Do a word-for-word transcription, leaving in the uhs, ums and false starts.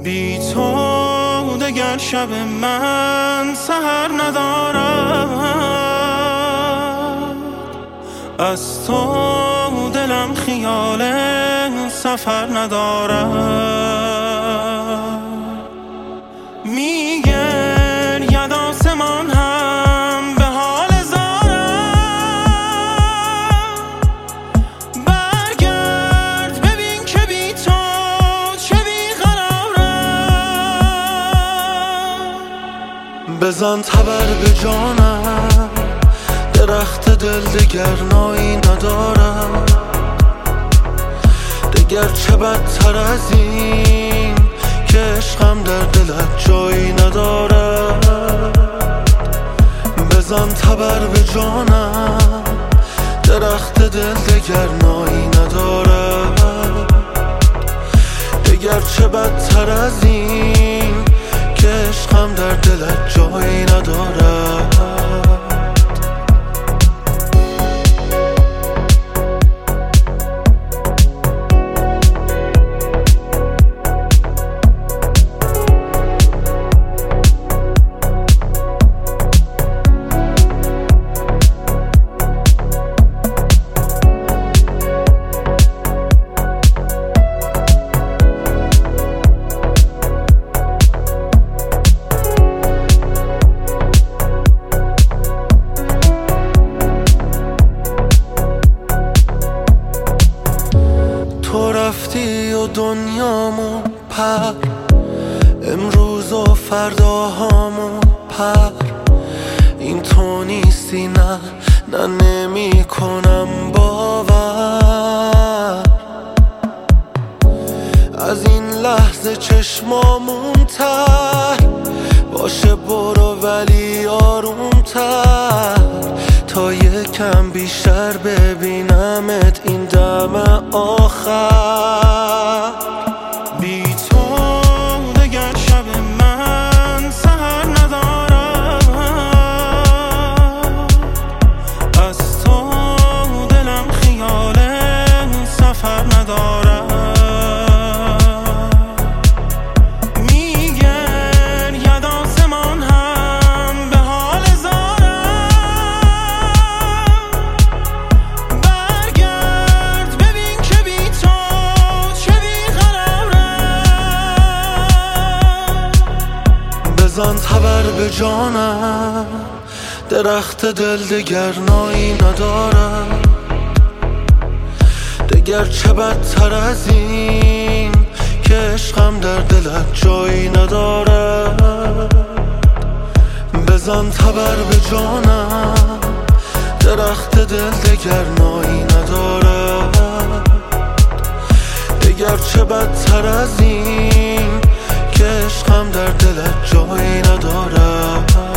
بی تو دگر شب من سحر ندارم، از تو دلم خیال سفر ندارم. میگرید آسمان هم به حال زارم، برگرد ببین که بی تو چه بیقرارم. بزن تبر به جانم، درخت دل دگر نایی ندارم. دگر چه بدتر از این که عشقم در دلت جایی ندارد. بزن تبر به جانم، درخت دل دگر نایی ندارد. دگر چه بدتر از این که عشقم در دلت جایی ندارد. تو رفتی و دنیامو پر، امروز و فرداهامو پر. این تو نیستی، نه نه نمی کنم باور. از این لحظه چشمامون تر باشه، برو ولی آرومتر تا یکم بیشتر ببینمت این دم آخر. بی تو دگر شب من سحر ندارم، از تو دلم خیال سفر ندارم. میگرید آسمان هم به حال زارم، برگرد ببین که بی تو چه بیقرارم. بزن تبر به جانم، درخت دل دگر نایی ندارم. دگر چه بدتر از این که عشقم در دلت جایی ندارد. بزن تبر به جانم، درخت دل دگر نایی ندارد. دگر چه بدتر از این که عشقم در دلت جایی ندارد.